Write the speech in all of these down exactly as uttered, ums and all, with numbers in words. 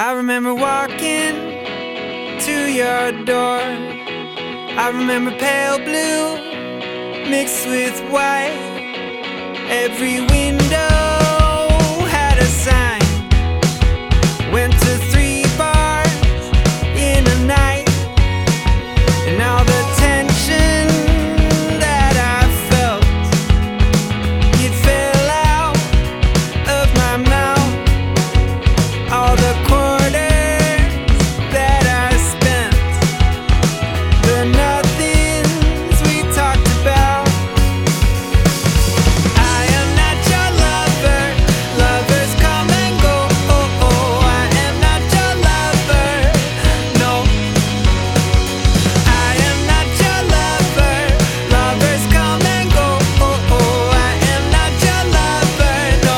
I remember walking to your door. I remember pale blue mixed with white. Every window had a sign. Went to three bars in a night. And all the tension that I felt, it fell out of my mouth. All the quarters that I spent, the nothings we talked about. I am not your lover. Lovers come and go. Oh, oh, I am not your lover. No, I am not your lover. Lovers come and go. Oh, oh, I am not your lover. No.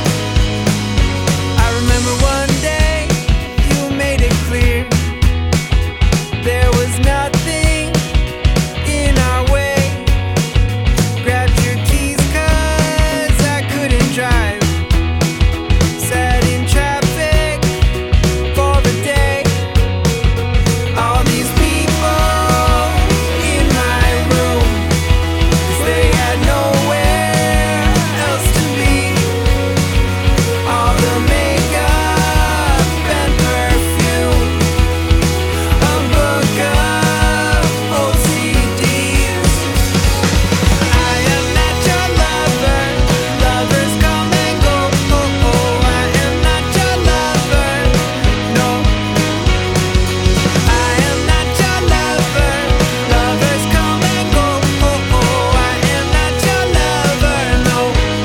I remember one day you made it clear there was nothing in our way. Grabbed your keys 'cause I couldn't drive. Sat in traffic for a day. All these people in my room, 'cause they had nowhere else to be. All the makeup and perfume, a book of old C Ds. I am not your lover. Lovers come and go. Oh, oh, I am not your lover. No, I am not your lover. Lovers come and go. Oh, oh, I am not your lover. No.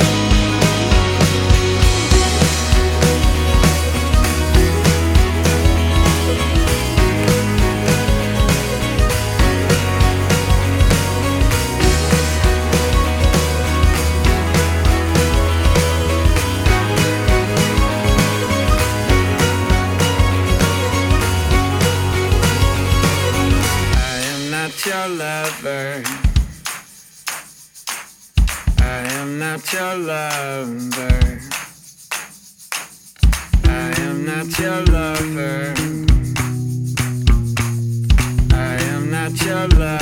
I am not your lover. I am not your lover. I am not your lover. I am not your lover.